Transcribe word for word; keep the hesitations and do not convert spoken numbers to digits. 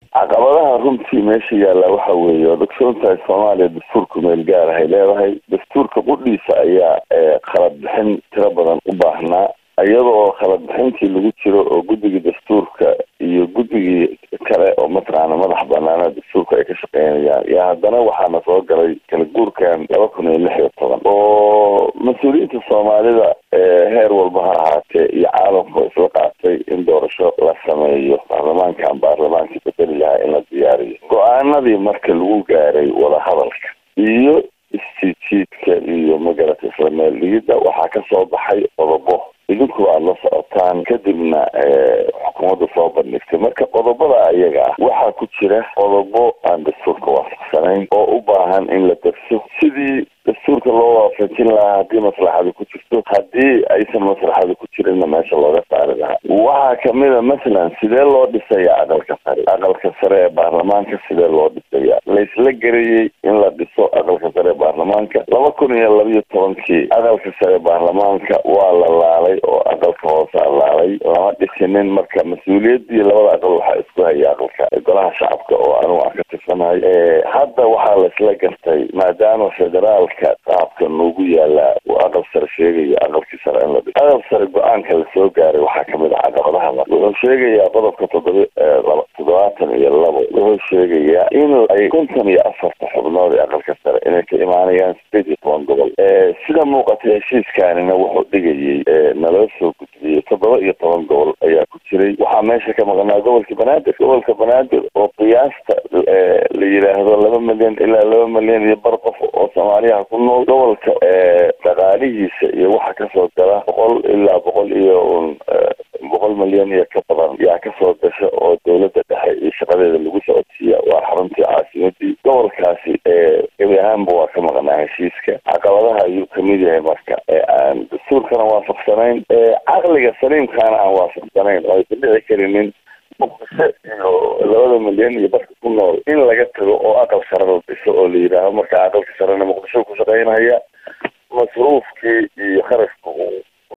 caqabadaha runtii meesha yaalla waxa weeye dadsoontahay Soomaaliya dastuurka meel gaar ah ay leedahay dastuurka qudhiisa ayaa qalad bixin tiro badan u baahnaa iyadoo khalad bixintii lagu jiro oo guddiga dastuurka iyo guddigii kale oo mataqaana madax banaana dastuurka ay ka shaqeynayaan yaa haddana waxaana soo galay kala guurkan laba kun iyo lix iyo toban oo mas-uuliyiinta Soomaalida heer walba ha ahaatee iyo caalamka isla qaatay in doorasho la sameeyo baarlamaankan baarlamaankii bedeli lahaa in la diyaariyo go-aanadii marka lagu gaaray wadahadalka iyo istijiidka iyo magarata isla meel dhigidda waxaa ka soo baxay qodobo idinku aad la socotaan kadibna xukuumadda soo bandhigtay marka qodobada ayaga ah waxaa ku jira qodobo aan dastuurka waafaqsanayn oo u baahan in la darso sidii dastuurka loo waafajin lahaa haddii maslaxadu ku jirto haddii aysan maslaxadu ku jirinna meesha looga saari lahaa waxaa kamida masalan sidee loo dhisaya aqalka sare aqalka sare ee baarlamaanka sidee loo dhisaya laysla garayey in la dhiso aqalka sare ee baarlamaanka laba kun iyo laba iyo tobankii aqalka sare ee baarlamaanka waa la laalay oo aqalka hoose laalay lama dhisinin marka mas-uuliyaddii labada aqal waxaa isku haya aqalka golaha shacabka oo anugu aan ka tirsanahay hadda waxaa laisla gartay maadaama federaalka qaabka noogu yaala uu aqal sare sheegayo aqalkii sare in la dhiso aqal sare go-aanka lasoo gaaray waxaa kamid ah caqabadaha mar wuxuu sheegayaa qodobka toddoba laba toddobaatan iyo labo wuxuu sheegayaa in ay konton iyo afarta xubnood ee aqalka sare inay ka imaanayaan sideed iyo toban gobol sida muuqata heshiiskaanina wuxuu dhigayay naloo soo gudbiyey toddoba iyo toban gobol ayaa ku jiray waxaa meesha ka maqnaa gobolka banaadir gobolka banaadir oo qiyaasta la yidhaahdo laba milyan ilaa laba milyan iyo bar qof oo soomaaliyaha ku nool gobolka dhaqaalihiisa iyo waxa kasoo gala boqol ilaa boqol iyo un boqol milyan iyo ka badan yaa kasoo gasha oo dowladda dhexe iyo shaqadeeda lagu socodsiiya waa xaruntii caasimadii gobolkaasi gebi ahaanba waa ka maqnaa heshiiska caqabadaha ayuu kamid yahay marka aan dastuurkana waafaqsanayn caqliga saliimkaana aan waafaqsanayn oo aysan dhici karinin muqdisho iyo labada milyan iyo barka ku nool in laga tago oo aqal sare la dhiso oo la yidhaaho marka aqalka sarena muqdisho ku shaqeynaya masruufkii iyo kharashkii